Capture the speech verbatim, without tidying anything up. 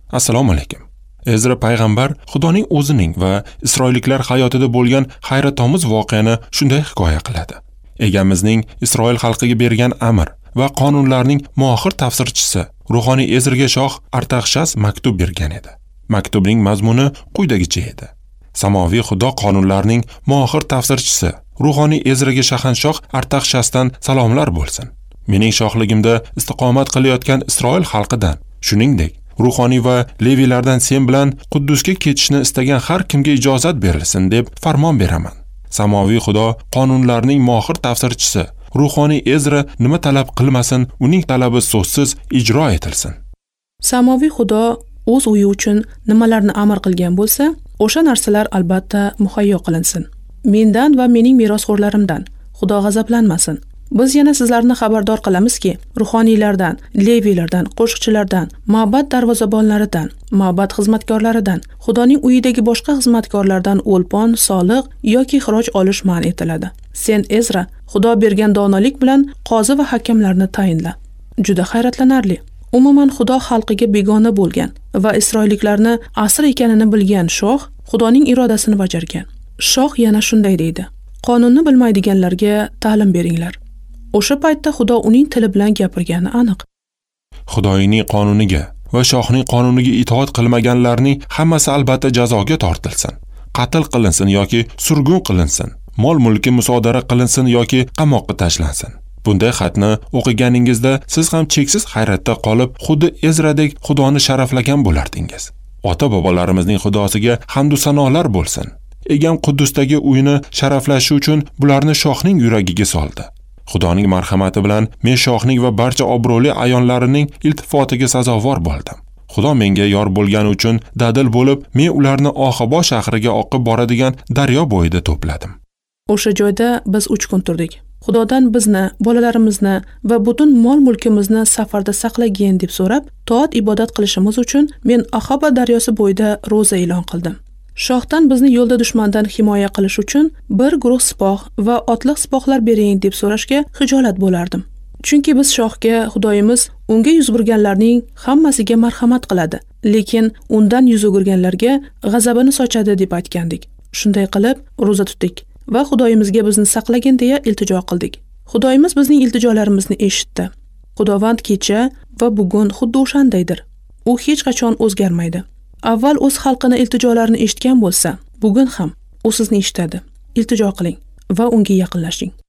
Assalomu alaykum. Ezra payg'ambar Xudoning o'zining va Isroilliklar hayotida bo'lgan hayratomuz voqeani shunday hikoya qiladi. Egamizning Isroil xalqiga bergan amr va qonunlarning mohir tafsirchisi ruhoniy Ezraga shoh Artaxshas maktub bergan edi. Maktubning mazmuni quyidagicha edi. Samoviy Xudo qonunlarning mohir tafsirchisi ruhoniy Ezraga shahanshoh Artaxshasdan salomlar bo'lsin. Mening shohligimda istiqomat qilayotgan Isroil xalqidan, shuningdek ruhoniy va leviylardan sen bilan Quddusga ketishni istagan har kimga ijozat berilsin deb farmon beraman. Samoviy Xudo qonunlarning mohir tafsirchisi ruhoniy Ezra nima talab qilmasin, uning talabi so'zsiz ijro etilsin. Samoviy Xudo o'z uyi uchun nimalarni amr qilgan bo'lsa, o'sha narsalar albatta muhayyo qilinsin. Mendan va mening merosxo'rlarimdan Xudo g'azablanmasin. Biz yana sizlarni xabardor qilamizki, ruhoniylardan, leviylardan, qo'shiqchilardan, ma'bad darvozabonlaridan, ma'bad xizmatkorlaridan, Xudoning uyidagi boshqa xizmatkorlardan o'lpon, soliq yoki xiroj olish man etiladi. Sen Ezra, Xudo bergan donolik bilan qozi va hakamlarni tayinla. Juda hayratlanarli. Umuman Xudo xalqiga begona bo'lgan va Isroilliklarni asir ekanini bilgan shoh Xudoning irodasini bajargan. Shoh yana shunday deydi: Qonunni bilmaydiganlarga ta'lim beringlar. O'sha paytda Xudo uning tili bilan gapirgani aniq. Xudoning qonuniga va shohning qonuniga itoat qilmaganlarning hammasi albatta jazoga tortilsin. Qatl qilinsin yoki surgun qilinsin. Mol-mulki musodara qilinsin yoki qamoqqa tashlansin. Bunday xatni o'qiganingizda siz ham cheksiz hayratda qolib, xuddi Ezradek Xudoni sharaflagan bo'lardingiz. Ota-bobolarimizning Xudosiga hamd va sanolar bo'lsin. Egam Quddusdagi uyini sharaflashi uchun bularni shohning yuragiga soldi. Xudoning marhamati bilan men shohning va barcha obro'li ayonlarining iltifotiga sazovor bo'ldim. Xudo menga yor bo'lgani uchun dadil bo'lib, men ularni Oxabo shahriga oqib boradigan daryo bo'yida to'pladim. O'sha joyda biz uch kun turdik. Xudodan bizni, bolalarimizni va butun mol-mulkimizni safarda saqlagin deb so'rab, toat ibodat qilishimiz uchun men Oxabo daryosi bo'yida roza e'lon qildim. Shohdan bizni yo'lda dushmandan himoya qilish uchun bir guruh sipoh va otliq sipohlar bering deb so'rashga xijolat bo'lardim. Chunki biz shohga Xudoyimiz unga yuz burganlarning hammasiga marhamat qiladi, lekin undan yuz o'girganlarga g'azabini sochadi deb aytgandik. Shunday qilib roza tutdik va Xudoyimizga bizni saqlagin deya iltijo qildik. Xudoyimiz bizning iltijolarimizni eshitdi. Xudovand kecha va bugun xuddi o'shandaydir. U hech qachon o'zgarmaydi. Avval o'z xalqini iltijolarini eshitgan bo'lsa, bugun ham u sizni eshitadi. Iltijo qiling va unga yaqinlashing.